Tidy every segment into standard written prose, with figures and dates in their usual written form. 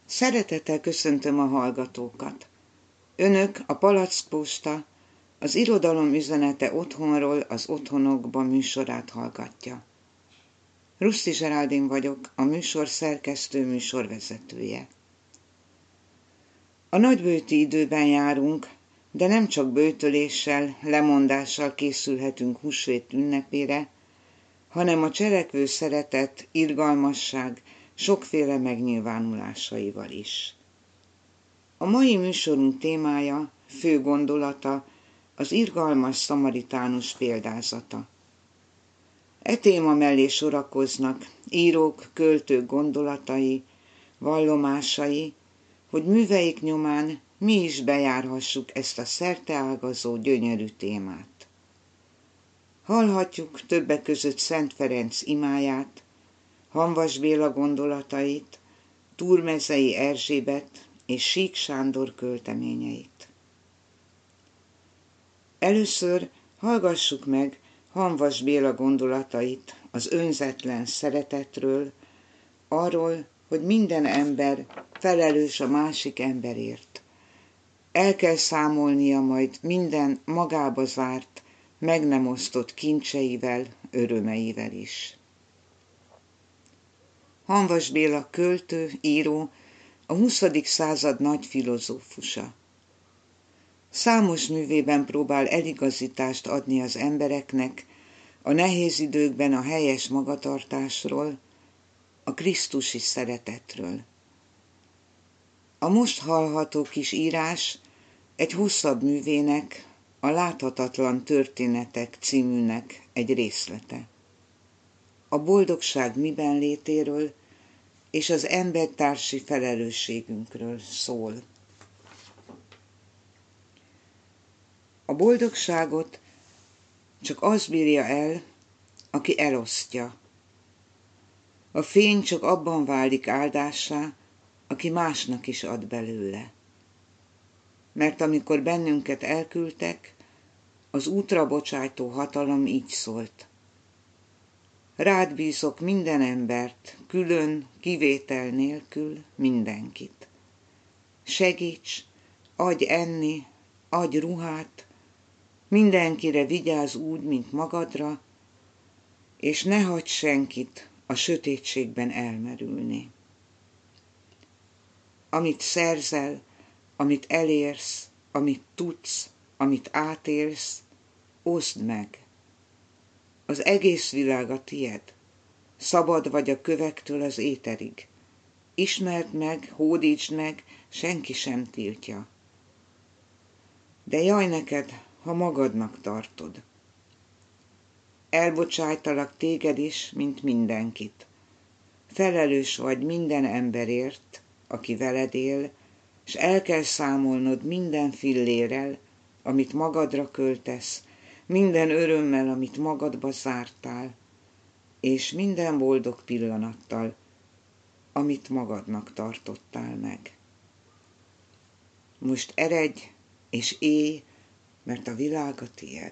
Szeretettel köszöntöm a hallgatókat. Önök a Palackposta, az irodalom üzenete otthonról az otthonokba műsorát hallgatja. Ruszti Zseráldin vagyok, a műsor szerkesztő, műsorvezetője. A nagyböjti időben járunk, de nem csak böjtöléssel, lemondással készülhetünk húsvét ünnepére, hanem a cselekvő szeretet, irgalmasság sokféle megnyilvánulásaival is. A mai műsorunk témája, fő gondolata az irgalmas szamaritánus példázata. E téma mellé sorakoznak írók, költők gondolatai, vallomásai, hogy műveik nyomán mi is bejárhassuk ezt a szerteágazó, gyönyörű témát. Hallhatjuk többek között Szent Ferenc imáját, Hamvas Béla gondolatait, Túrmezei Erzsébet és Sík Sándor költeményeit. Először hallgassuk meg Hamvas Béla gondolatait az önzetlen szeretetről, arról, hogy minden ember felelős a másik emberért. El kell számolnia majd minden magába zárt, meg nem osztott kincseivel, örömeivel is. Hamvas Béla költő, író, a 20. század nagy filozófusa. Számos művében próbál eligazítást adni az embereknek a nehéz időkben a helyes magatartásról, a krisztusi szeretetről. A most hallható kis írás egy hosszabb művének, a Láthatatlan történetek címűnek egy részlete. A boldogság miben létéről és az embertársi felelősségünkről szól. A boldogságot csak az bírja el, aki elosztja. A fény csak abban válik áldássá, aki másnak is ad belőle. Mert amikor bennünket elküldtek, az útra bocsájtó hatalom így szólt. Rád bízok minden embert, külön, kivétel nélkül mindenkit. Segíts, adj enni, adj ruhát, mindenkire vigyázz úgy, mint magadra, és ne hagyj senkit a sötétségben elmerülni. Amit szerzel, amit elérsz, amit tudsz, amit átélsz, oszd meg. Az egész világ a tied. Szabad vagy a kövektől az éterig. Ismerd meg, hódítsd meg, senki sem tiltja. De jaj neked, ha magadnak tartod. Elbocsájtalak téged is, mint mindenkit. Felelős vagy minden emberért, aki veled él, s el kell számolnod minden fillérrel, amit magadra költesz, minden örömmel, amit magadba zártál, és minden boldog pillanattal, amit magadnak tartottál meg. Most eredj és élj, mert a világ a tied.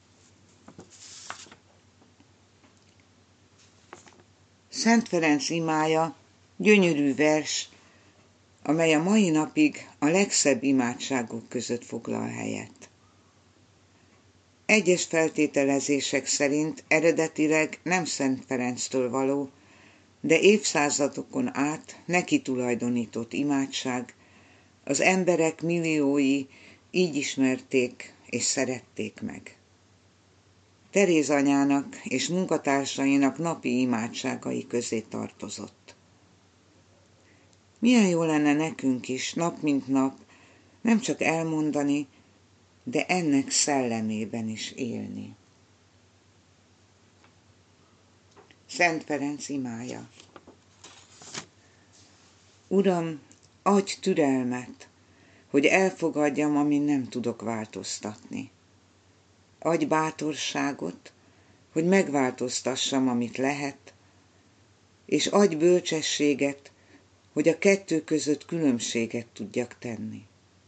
Szent Ferenc imája gyönyörű vers, amely a mai napig a legszebb imádságok között foglal helyet. Egyes feltételezések szerint eredetileg nem Szent Ferenctől való, de évszázadokon át neki tulajdonított imádság, az emberek milliói így ismerték és szerették meg. Teréz anyának és munkatársainak napi imádságai közé tartozott. Milyen jó lenne nekünk is, nap mint nap, nem csak elmondani, de ennek szellemében is élni. Szent Ferenc imája. Uram, adj türelmet, hogy elfogadjam, amin nem tudok változtatni. Adj bátorságot, hogy megváltoztassam, amit lehet, és adj bölcsességet, hogy a kettő között különbséget tudjak tenni.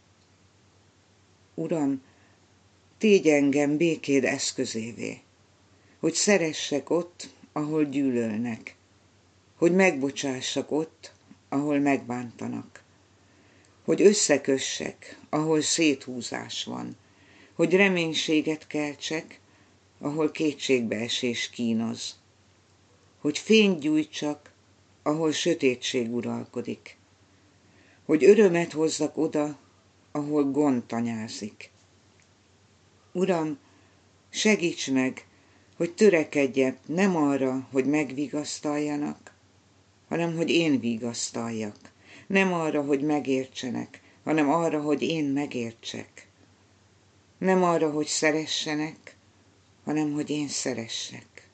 Uram, tégy engem békéd eszközévé, hogy szeressek ott, ahol gyűlölnek, hogy megbocsássak ott, ahol megbántanak. Hogy összekössek, ahol széthúzás van. Hogy reménységet keltsek, ahol kétségbeesés kínoz. Hogy fényt gyújtsak, ahol sötétség uralkodik. Hogy örömet hozzak oda, ahol gond tanyázik. Uram, segíts meg, hogy törekedjek nem arra, hogy megvigasztaljanak, hanem hogy én vigasztaljak. Nem arra, hogy megértsenek, hanem arra, hogy én megértsek. Nem arra, hogy szeressenek, hanem hogy én szeressek.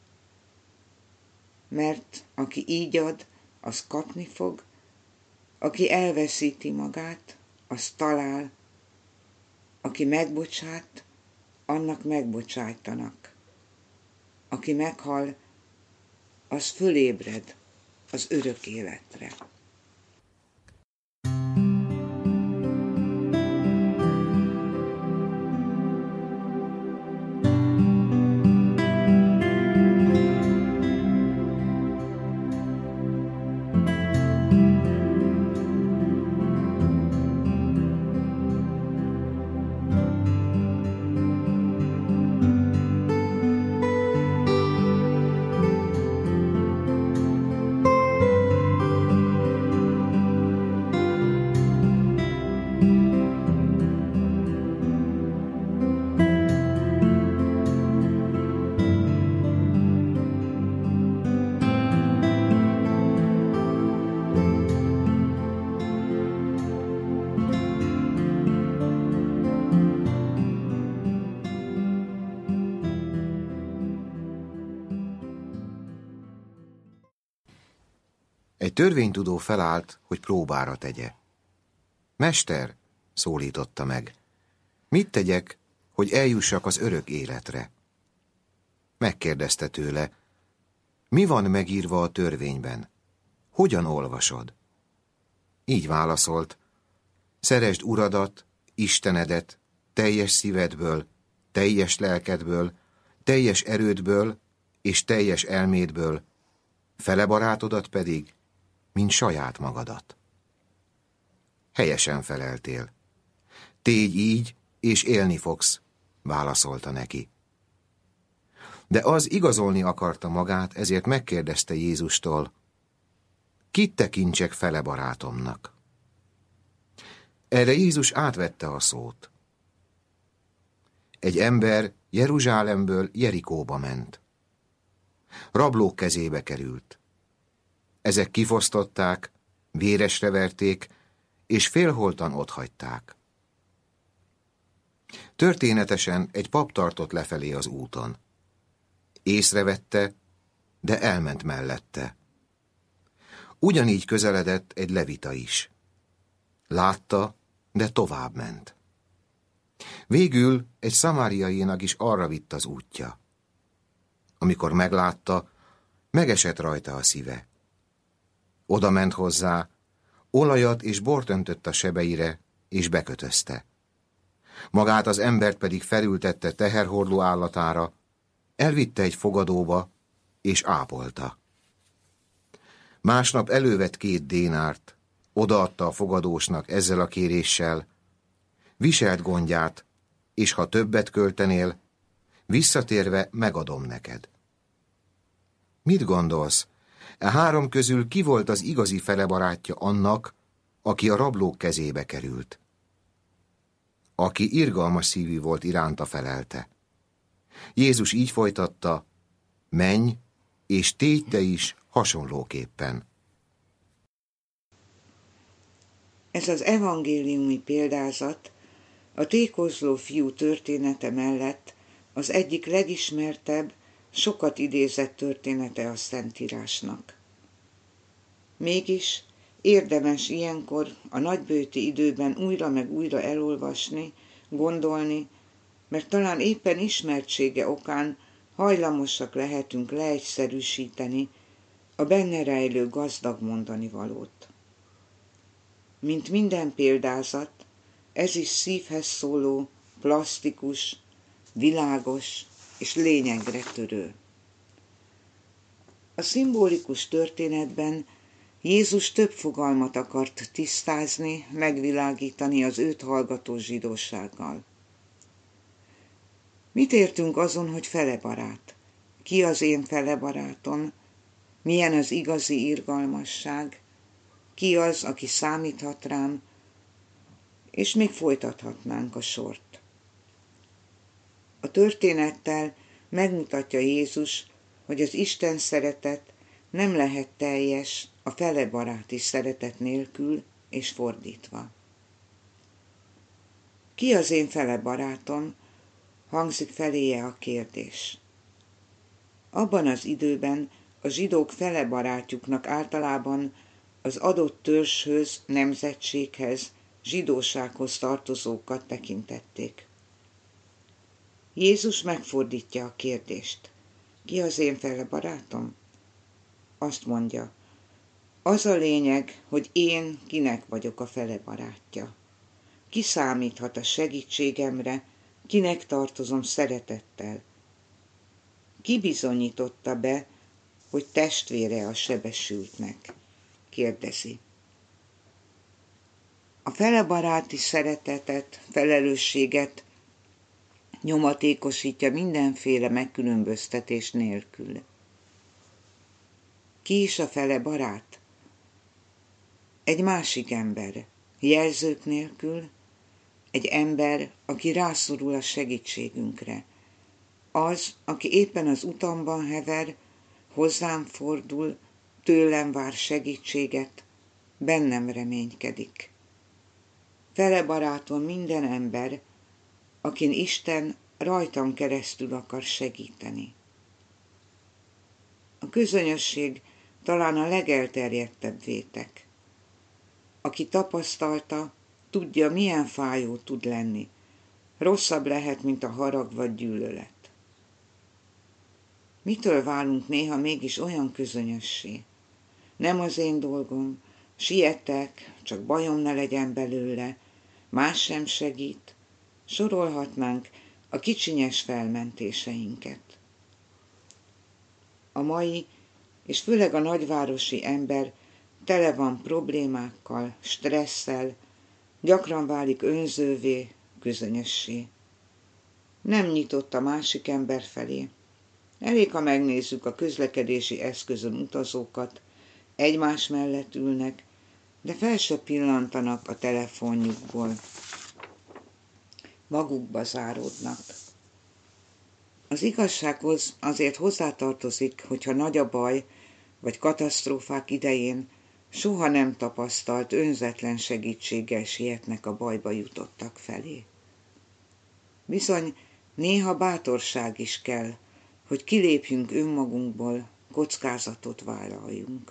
Mert aki így ad, az kapni fog, aki elveszíti magát, az talál, aki megbocsát, annak megbocsájtanak. Aki meghal, az fölébred az örök életre. Egy törvénytudó felállt, hogy próbára tegye. Mester, szólította meg, mit tegyek, hogy eljussak az örök életre? Megkérdezte tőle, mi van megírva a törvényben? Hogyan olvasod? Így válaszolt, szeresd Uradat, Istenedet, teljes szívedből, teljes lelkedből, teljes erődből és teljes elmédből, fele barátodat pedig, mint saját magadat. Helyesen feleltél. Tégy így, és élni fogsz, válaszolta neki. De az igazolni akarta magát, ezért megkérdezte Jézustól, kit tekintsek fele barátomnak? Erre Jézus átvette a szót. Egy ember Jeruzsálemből Jerikóba ment. Rablók kezébe került. Ezek kifosztották, véresre verték, és félholtan otthagyták. Történetesen egy pap tartott lefelé az úton. Észrevette, de elment mellette. Ugyanígy közeledett egy levita is. Látta, de tovább ment. Végül egy szamáriainak is arra vitt az útja. Amikor meglátta, megesett rajta a szíve. Oda ment hozzá, olajat és bort öntött a sebeire, és bekötözte. Magát az embert pedig felültette teherhordó állatára, elvitte egy fogadóba, és ápolta. Másnap elővett 2 dénárt, odaadta a fogadósnak ezzel a kéréssel, viselt gondját, és ha többet költenél, visszatérve megadom neked. Mit gondolsz? E 3 közül ki volt az igazi felebarátja annak, aki a rablók kezébe került? Aki irgalmas szívű volt iránta, felelte. Jézus így folytatta, menj, és tégy te is hasonlóképpen. Ez az evangéliumi példázat a tékozló fiú története mellett az egyik legismertebb, sokat idézett története a Szentírásnak. Mégis érdemes ilyenkor a nagybőti időben újra meg újra elolvasni, gondolni, mert talán éppen ismertsége okán hajlamosak lehetünk leegyszerűsíteni a benne rejlő gazdag mondanivalót. Mint minden példázat, ez is szívhez szóló, plasztikus, világos és lényegre törő. A szimbolikus történetben Jézus több fogalmat akart tisztázni, megvilágítani az őt hallgató zsidósággal. Mit értünk azon, hogy felebarát? Ki az én felebarátom? Milyen az igazi irgalmasság? Ki az, aki számíthat rám? És még folytathatnánk a sort. A történettel megmutatja Jézus, hogy az Isten szeretet nem lehet teljes a felebaráti szeretet nélkül, és fordítva. Ki az én felebarátom? Hangzik feléje a kérdés. Abban az időben a zsidók felebarátjuknak általában az adott törzshöz, nemzetséghez, zsidósághoz tartozókat tekintették. Jézus megfordítja a kérdést. Ki az én felebarátom? Azt mondja, az a lényeg, hogy én kinek vagyok a felebarátja. Ki számíthat a segítségemre, kinek tartozom szeretettel. Ki bizonyította be, hogy testvére a sebesültnek? Kérdezi. A felebaráti szeretetet, felelősséget nyomatékosítja mindenféle megkülönböztetés nélkül. Ki is a felebarát? Egy másik ember, jelzők nélkül, egy ember, aki rászorul a segítségünkre. Az, aki éppen az utamban hever, hozzám fordul, tőlem vár segítséget, bennem reménykedik. Felebarátom minden ember, akin Isten rajtam keresztül akar segíteni. A közönösség talán a legelterjedtebb vétek. Aki tapasztalta, tudja, milyen fájó tud lenni. Rosszabb lehet, mint a harag vagy gyűlölet. Mitől válunk néha mégis olyan közönössé? Nem az én dolgom, sietek, csak bajom ne legyen belőle, más sem segít. Sorolhatnánk a kicsinyes felmentéseinket. A mai, és főleg a nagyvárosi ember tele van problémákkal, stresszel, gyakran válik önzővé, közönössé. Nem nyitott a másik ember felé. Elég, ha megnézzük a közlekedési eszközön utazókat, egymás mellett ülnek, de fel se pillantanak a telefonjukból. Magukba záródnak. Az igazsághoz azért hozzátartozik, hogyha nagy a baj, vagy katasztrófák idején soha nem tapasztalt önzetlen segítséggel sietnek a bajba jutottak felé. Bizony, néha bátorság is kell, hogy kilépjünk önmagunkból, kockázatot vállaljunk.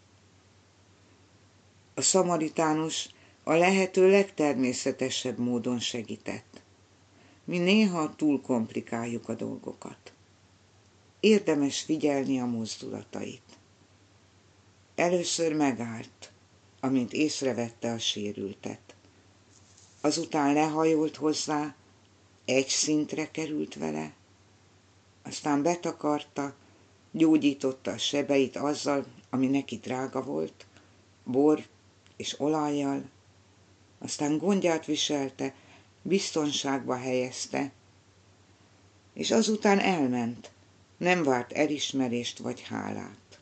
A szamaritánus a lehető legtermészetesebb módon segített. Mi néha túl komplikáljuk a dolgokat. Érdemes figyelni a mozdulatait. Először megállt, amint észrevette a sérültet. Azután lehajolt hozzá, egy szintre került vele, aztán betakarta, gyógyította a sebeit azzal, ami neki drága volt, bor és olajjal, aztán gondját viselte, biztonságba helyezte, és azután elment, nem várt elismerést vagy hálát.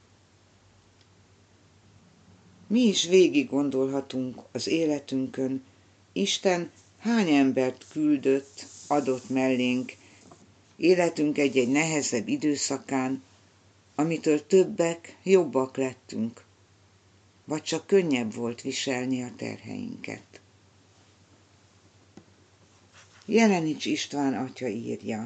Mi is végig gondolhatunk az életünkön, Isten hány embert küldött, adott mellénk, életünk egy-egy nehezebb időszakán, amitől többek, jobbak lettünk, vagy csak könnyebb volt viselni a terheinket. Jelenics István atya írja.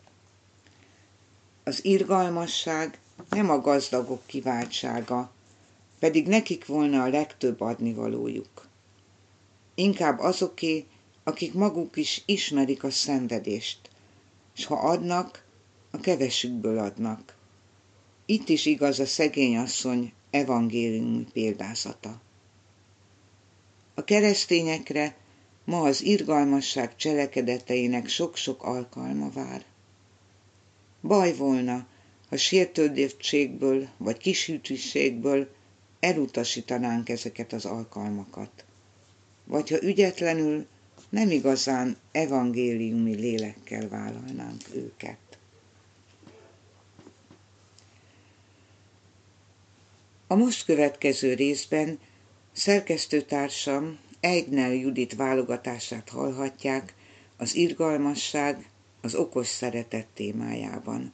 Az irgalmasság nem a gazdagok kiváltsága, pedig nekik volna a legtöbb adnivalójuk. Inkább azoké, akik maguk is ismerik a szenvedést, s ha adnak, a kevesükből adnak. Itt is igaz a szegény asszony evangéliumi példázata. A keresztényekre ma az irgalmasság cselekedeteinek sok-sok alkalma vár. Baj volna, ha sértődöttségből vagy kishűtűségből elutasítanánk ezeket az alkalmakat, vagy ha ügyetlenül nem igazán evangéliumi lélekkel vállalnánk őket. A most következő részben szerkesztőtársam Eignel Judit válogatását hallhatják az irgalmasság, az okos szeretet témájában.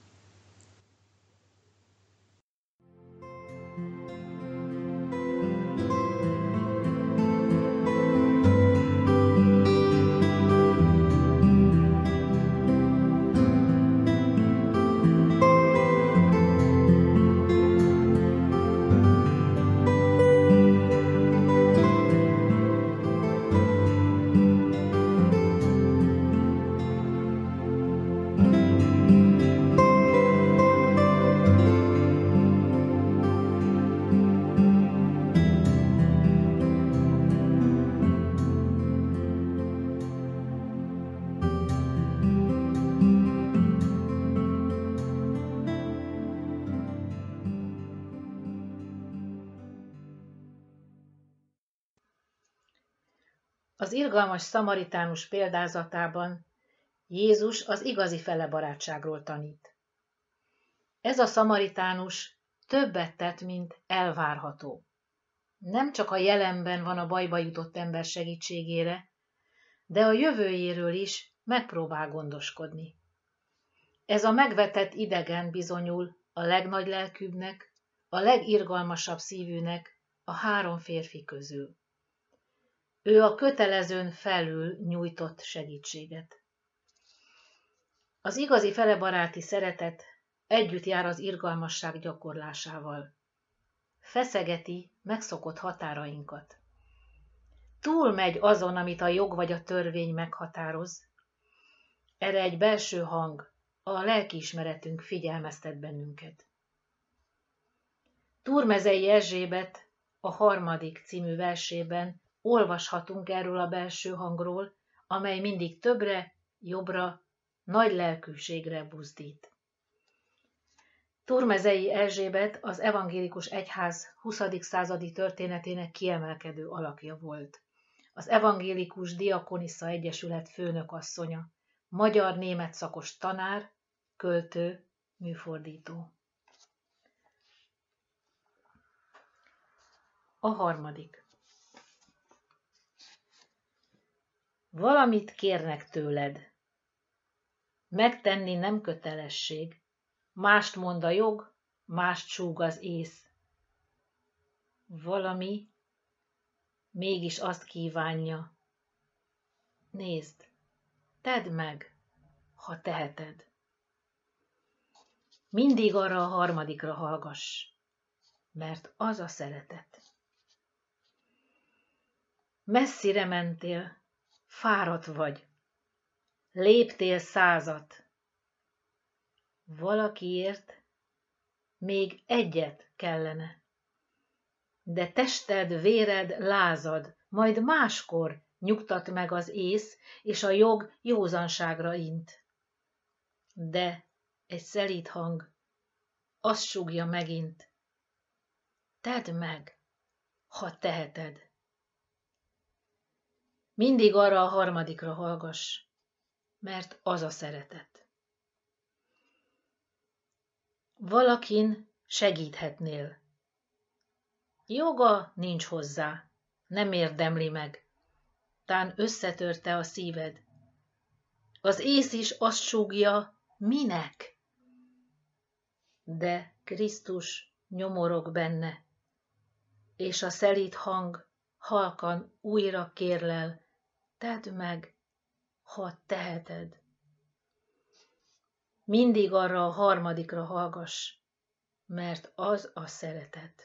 Az irgalmas szamaritánus példázatában Jézus az igazi felebarátságról tanít. Ez a szamaritánus többet tett, mint elvárható. Nem csak a jelenben van a bajba jutott ember segítségére, de a jövőjéről is megpróbál gondoskodni. Ez a megvetett idegen bizonyul a legnagylelkűbbnek, a legirgalmasabb szívűnek a 3 férfi közül. Ő a kötelezőn felül nyújtott segítséget. Az igazi felebaráti szeretet együtt jár az irgalmasság gyakorlásával. Feszegeti megszokott határainkat. Túlmegy azon, amit a jog vagy a törvény meghatároz. Erre egy belső hang, a lelkiismeretünk figyelmeztet bennünket. Turmezei Erzsébet a 3. című versében olvashatunk erről a belső hangról, amely mindig többre, jobbra, nagy lelkűségre buzdít. Turmezei Erzsébet az evangélikus egyház 20. századi történetének kiemelkedő alakja volt. Az Evangélikus Diakonisza Egyesület főnökasszonya, magyar-német szakos tanár, költő, műfordító. A 3. Valamit kérnek tőled. Megtenni nem kötelesség. Mást mond a jog, mást súg az ész. Valami mégis azt kívánja. Nézd, tedd meg, ha teheted. Mindig arra a 3. hallgass, mert az a szeretet. Messzire mentél, fáradt vagy, léptél 100. Valakiért még 1 kellene, de tested, véred lázad, majd máskor nyugtat meg az ész, és a jog józanságra int. De egy szelíd hang azt súgja megint, tedd meg, ha teheted. Mindig arra a 3. hallgass, mert az a szeretet. Valakin segíthetnél. Joga nincs hozzá, nem érdemli meg, tán összetörte a szíved. Az ész is azt súgja, minek? De Krisztus nyomorog benne, és a szelíd hang halkan újra kérlel, tedd meg, ha teheted. Mindig arra a 3. hallgass, mert az a szeretet.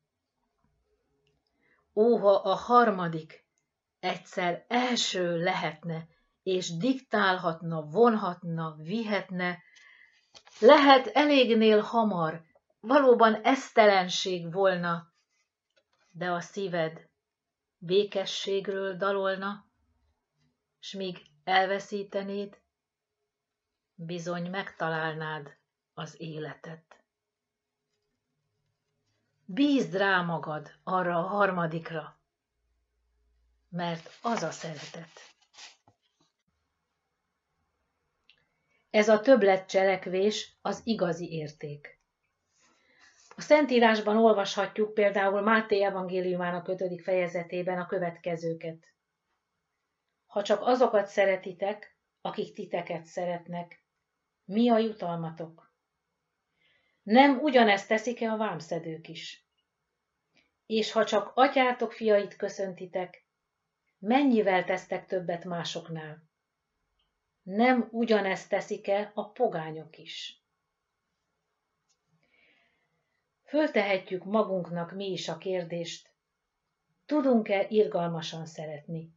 Óha a 3. egyszer első lehetne, és diktálhatna, vonhatna, vihetne, lehet elégnél hamar, valóban esztelenség volna, de a szíved békességről dalolna, s míg elveszítenéd, bizony megtalálnád az életet. Bízd rá magad arra a harmadikra, mert az a szeretet. Ez a többletcselekvés az igazi érték. A Szentírásban olvashatjuk például Máté evangéliumának 5. fejezetében a következőket. Ha csak azokat szeretitek, akik titeket szeretnek, mi a jutalmatok? Nem ugyanezt teszik-e a vámszedők is? És ha csak atyátok fiait köszöntitek, mennyivel tesztek többet másoknál? Nem ugyanezt teszik-e a pogányok is? Föltehetjük magunknak mi is a kérdést, tudunk-e irgalmasan szeretni?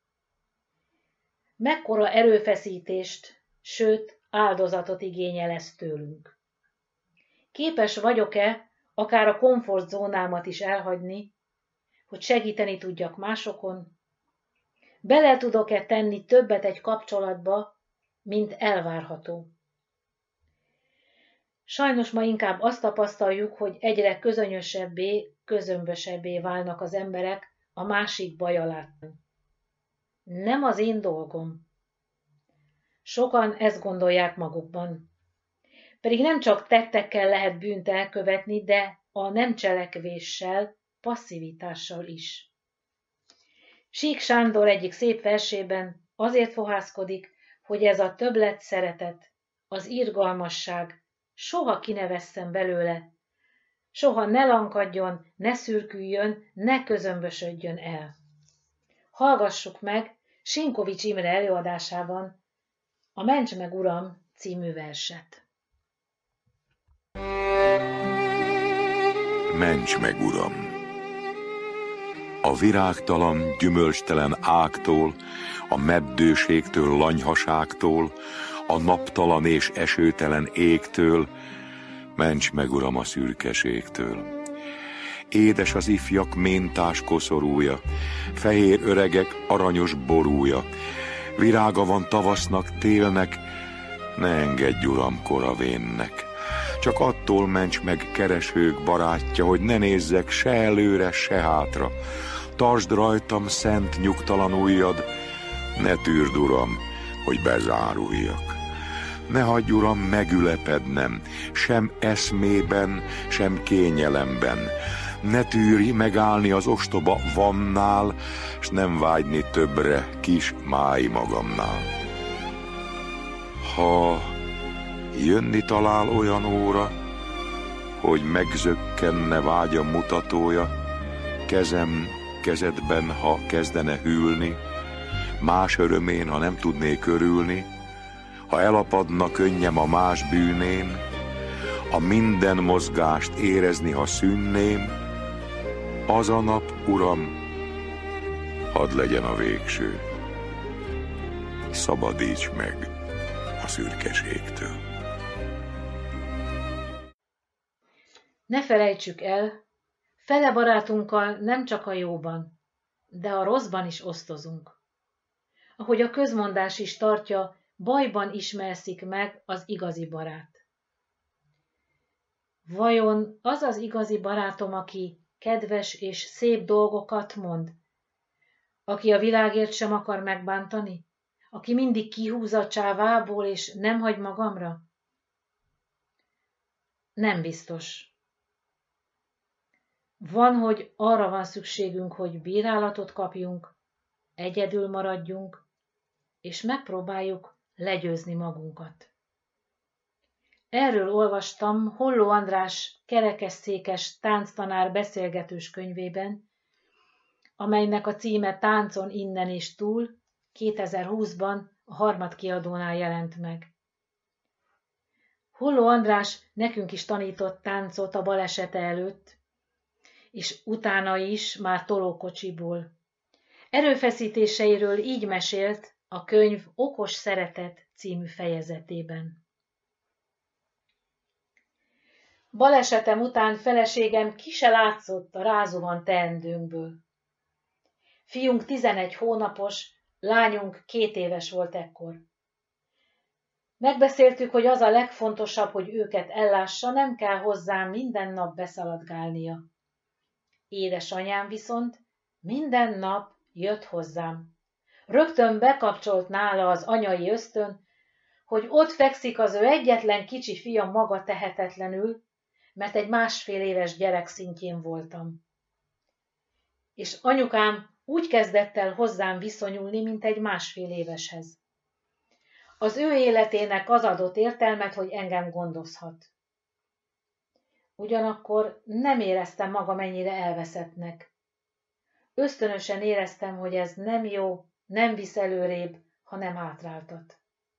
Mekkora erőfeszítést, sőt áldozatot igényel ez tőlünk? Képes vagyok-e akár a komfortzónámat is elhagyni, hogy segíteni tudjak másokon? Bele tudok-e tenni többet egy kapcsolatba, mint elvárható? Sajnos ma inkább azt tapasztaljuk, hogy egyre közönösebbé, közömbösebbé válnak az emberek a másik baja látni. Nem az én dolgom. Sokan ezt gondolják magukban. Pedig nem csak tettekkel lehet bűnt elkövetni, de a nem cselekvéssel, passzivitással is. Sík Sándor egyik szép versében azért fohászkodik, hogy ez a többlet szeretet, az irgalmasság soha ki ne vesszen belőle, soha ne lankadjon, ne szürküljön, ne közömbösödjön el. Hallgassuk meg Sinkovics Imre előadásában a Ments meg Uram című verset. Ments meg, Uram! A virágtalan, gyümölcstelen ágtól, a meddőségtől, lanyhaságtól, a naptalan és esőtelen égtől, ments meg, Uram, a szürkeségtől. Édes az ifjak méntás koszorúja, fehér öregek aranyos borúja, virága van tavasznak, télnek, ne engedj, Uram, koravénnek. Csak attól ments meg, keresők barátja, hogy ne nézzek se előre, se hátra. Tartsd rajtam szent nyugtalan ujjad, ne tűrd, Uram, hogy bezáruljak. Ne hagyj, Uram, megülepednem, sem eszmében, sem kényelemben. Ne tűrj megállni az ostoba vannál, s nem vágyni többre kis máj magamnál. Ha jönni talál olyan óra, hogy megzökkenne vágyam mutatója, kezem kezedben, ha kezdene hűlni, más örömén, ha nem tudnék örülni, ha elapadna könnyem a más bűnén, a minden mozgást érezni, ha szűnném, az a nap, Uram, hadd legyen a végső. Szabadíts meg a szürkeségtől. Ne felejtsük el, fele barátunkkal nem csak a jóban, de a rosszban is osztozunk. Ahogy a közmondás is tartja, bajban ismerszik meg az igazi barát. Vajon az az igazi barátom, aki kedves és szép dolgokat mond? Aki a világért sem akar megbántani? Aki mindig kihúz a csávából és nem hagy magamra? Nem biztos. Van, hogy arra van szükségünk, hogy bírálatot kapjunk, egyedül maradjunk, és megpróbáljuk legyőzni magunkat. Erről olvastam Holló András kerekesszékes tánctanár beszélgetős könyvében, amelynek a címe Táncon innen és túl, 2020-ban a Harmadkiadónál jelent meg. Holló András nekünk is tanított táncot a balesete előtt, és utána is már tolókocsiból. Erőfeszítéseiről így mesélt a könyv Okos szeretet című fejezetében. Balesetem után feleségem ki se látszott a rázóan teendőnkből. Fiunk 11 hónapos, lányunk 2 éves volt ekkor. Megbeszéltük, hogy az a legfontosabb, hogy őket ellássa, nem kell hozzám minden nap beszaladgálnia. Édesanyám viszont minden nap jött hozzám. Rögtön bekapcsolt nála az anyai ösztön, hogy ott fekszik az ő egyetlen kicsi fia maga tehetetlenül, mert egy 1,5 éves gyerek szintjén voltam. És anyukám úgy kezdett el hozzám viszonyulni, mint egy 1,5 éveshez. Az ő életének az adott értelmet, hogy engem gondozhat. Ugyanakkor nem éreztem magam ennyire elveszettnek. Ösztönösen éreztem, hogy ez nem jó, nem visz előrébb, hanem hátráltat.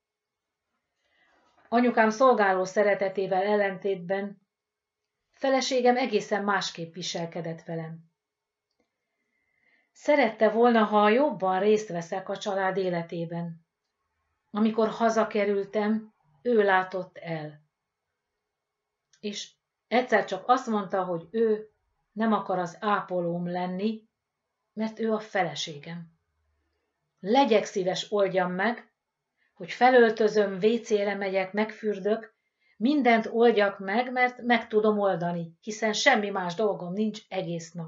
Anyukám szolgáló szeretetével ellentétben feleségem egészen másképp viselkedett velem. Szerette volna, ha jobban részt veszek a család életében. Amikor hazakerültem, ő látott el. És egyszer csak azt mondta, hogy ő nem akar az ápolóm lenni, mert ő a feleségem. Legyek szíves, oldjam meg, hogy felöltözöm, vécére megyek, megfürdök, mindent oldjak meg, mert meg tudom oldani, hiszen semmi más dolgom nincs egész nap.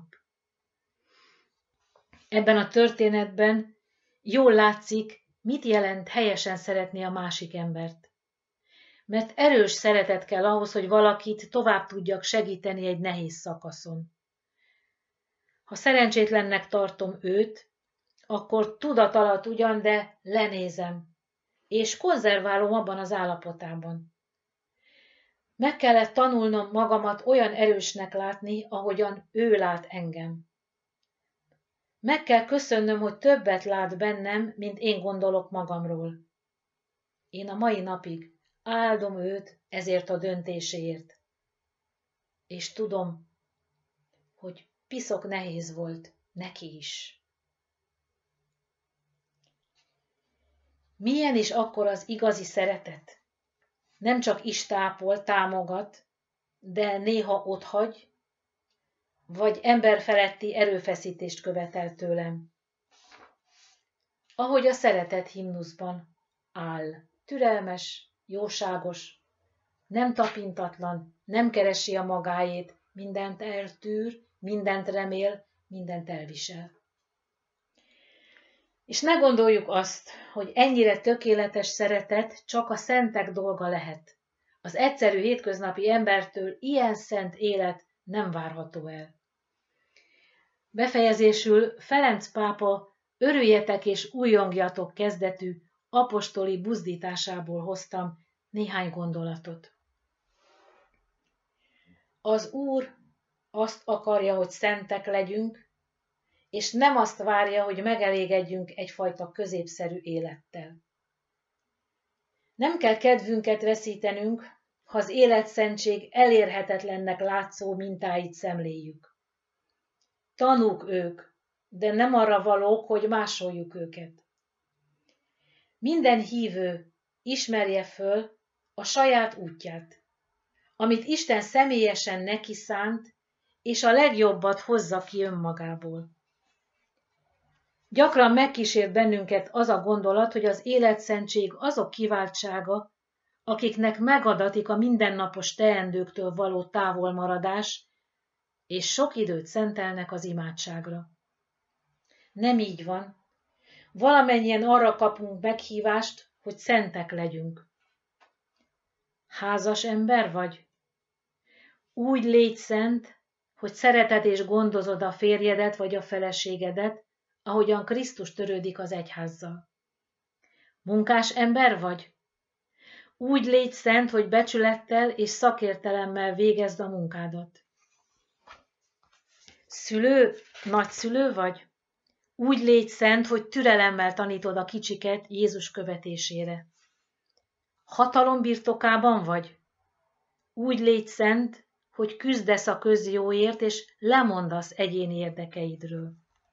Ebben a történetben jól látszik, mit jelent helyesen szeretni a másik embert. Mert erős szeretet kell ahhoz, hogy valakit tovább tudjak segíteni egy nehéz szakaszon. Ha szerencsétlennek tartom őt, akkor tudat alatt ugyan, de lenézem, és konzerválom abban az állapotában. Meg kellett tanulnom magamat olyan erősnek látni, ahogyan ő lát engem. Meg kell köszönnöm, hogy többet lát bennem, mint én gondolok magamról. Én a mai napig áldom őt ezért a döntéséért. És tudom, hogy piszok nehéz volt neki is. Milyen is akkor az igazi szeretet? Nem csak is tápol, támogat, de néha otthagy, vagy emberfeletti erőfeszítést követel tőlem. Ahogy a szeretet himnuszban áll, türelmes, jóságos, nem tapintatlan, nem keresi a magáét, mindent eltűr, mindent remél, mindent elvisel. És ne gondoljuk azt, hogy ennyire tökéletes szeretet csak a szentek dolga lehet. Az egyszerű hétköznapi embertől ilyen szent élet nem várható el. Befejezésül Ferenc pápa örüljetek és újongjatok kezdetű apostoli buzdításából hoztam néhány gondolatot. Az Úr azt akarja, hogy szentek legyünk, és nem azt várja, hogy megelégedjünk egyfajta középszerű élettel. Nem kell kedvünket veszítenünk, ha az életszentség elérhetetlennek látszó mintáit szemléljük. Tanúk ők, de nem arra valók, hogy másoljuk őket. Minden hívő ismerje föl a saját útját, amit Isten személyesen neki szánt, és a legjobbat hozza ki önmagából. Gyakran megkísért bennünket az a gondolat, hogy az életszentség azok kiváltsága, akiknek megadatik a mindennapos teendőktől való távolmaradás, és sok időt szentelnek az imádságra. Nem így van. Valamennyien arra kapunk meghívást, hogy szentek legyünk. Házas ember vagy? Úgy légy szent, hogy szereted és gondozod a férjedet vagy a feleségedet, ahogyan Krisztus törődik az egyházzal. Munkás ember vagy? Úgy légy szent, hogy becsülettel és szakértelemmel végezd a munkádat. Szülő, nagyszülő vagy? Úgy légy szent, hogy türelemmel tanítod a kicsiket Jézus követésére. Hatalom birtokában vagy? Úgy légy szent, hogy küzdesz a közjóért, és lemondasz egyéni érdekeidről.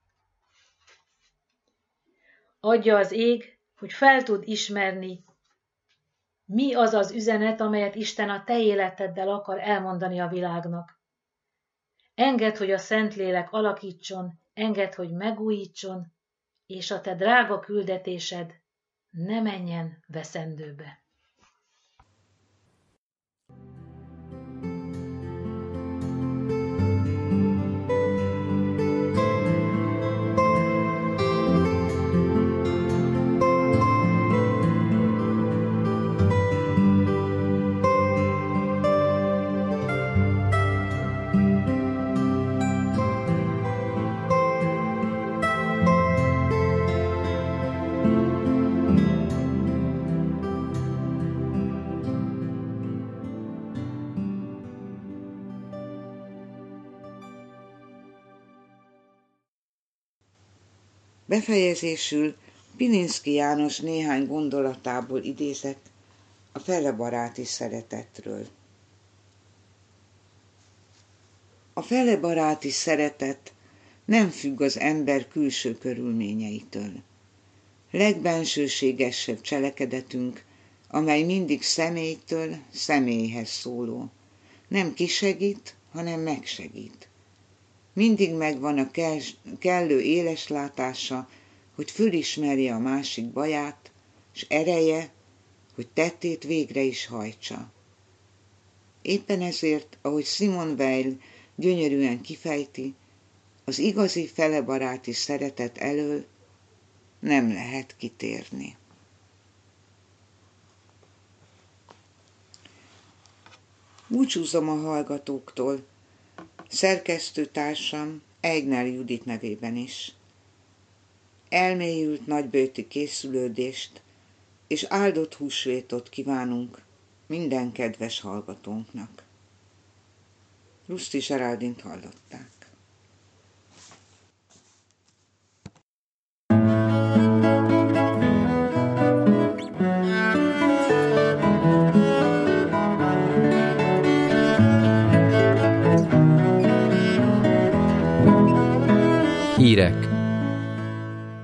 Adja az ég, hogy fel tud ismerni, mi az az üzenet, amelyet Isten a te életeddel akar elmondani a világnak. Engedd, hogy a Szentlélek alakítson, engedd, hogy megújítson, és a te drága küldetésed ne menjen veszendőbe. Befejezésül Pilinszky János néhány gondolatából idézek a felebaráti szeretetről. A felebaráti szeretet nem függ az ember külső körülményeitől. Legbensőségesebb cselekedetünk, amely mindig személytől személyhez szóló. Nem kisegít, hanem megsegít. Mindig megvan a kellő éleslátása, hogy fölismerje a másik baját, s ereje, hogy tettét végre is hajtsa. Éppen ezért, ahogy Simone Weil gyönyörűen kifejti, az igazi felebaráti szeretet elől nem lehet kitérni. Búcsúzom a hallgatóktól, szerkesztőtársam Eigner Judit nevében is. Elmélyült nagybőti készülődést és áldott húsvétot kívánunk minden kedves hallgatónknak. Ruszti Zseráldint hallották. Hírek